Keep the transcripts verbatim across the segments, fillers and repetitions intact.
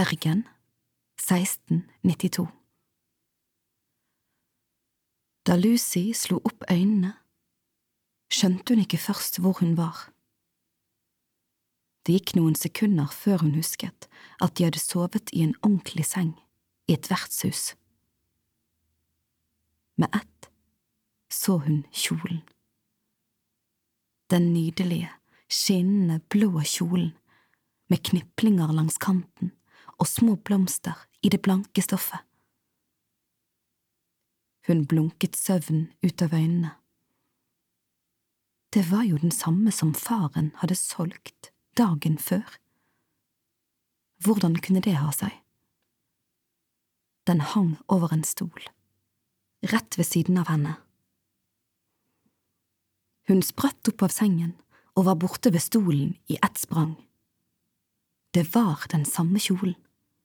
Bergen, seksten nittito. Da Lucy slo opp øynene, skjønte hun ikke først hvor hun var. Det gikk noen sekunder før hun husket at de hadde sovet i en ordentlig seng i et vertshus. Med ett så hun kjolen. Den nydelige, skinnende blå kjolen, med kniplinger langs kanten og små blomster i det blanke stoffet. Hun blunket søvn ut av øynene. Det var jo den samme som faren hadde solgt dagen før. Hvordan kunne det ha seg? Den hang over en stol, rett ved siden av henne. Hun spratt opp av sengen og var borte ved stolen i ett sprang. Det var den samme kjolen.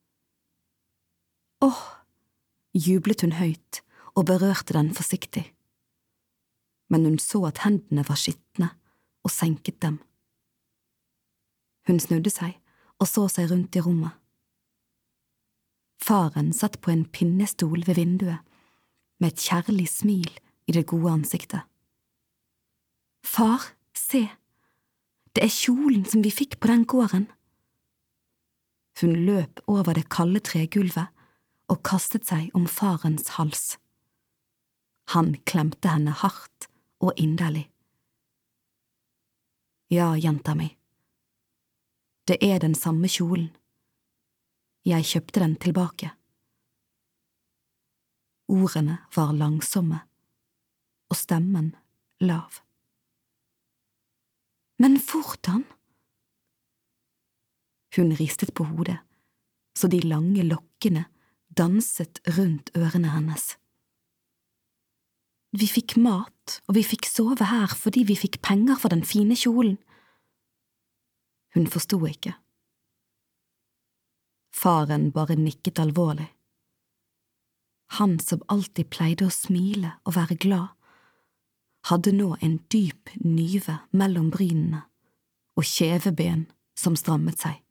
Åh, jublet hun høyt og berørte den forsiktig. Men hun så at hendene var skitne og senket dem. Hun snudde seg og så seg rundt i rommet. Faren satt på en pinnestol ved vinduet, med et kjærlig smil i det gode ansiktet. Far, se, det er kjolen som vi fikk på den gården. Hun løp over det kalde tregulvet og kastet seg om farens hals. Han klemte henne hardt og inderlig. Ja, jenta mi. Det er den samme kjolen. Jeg kjøpte den tilbake. Ordene var langsomme, og stemmen lav. Men hvordan? Hun ristet på hodet, så de lange lokkene danset rundt ørene hennes. Vi fikk mat, og vi fikk sove her fordi vi fikk penger for den fine kjolen. Hun forstod ikke. Faren bare nikket alvorlig. Han som alltid pleide å smile og være glad, hadde nå en dyp nyve mellom brynene og kjeveben som strammet seg.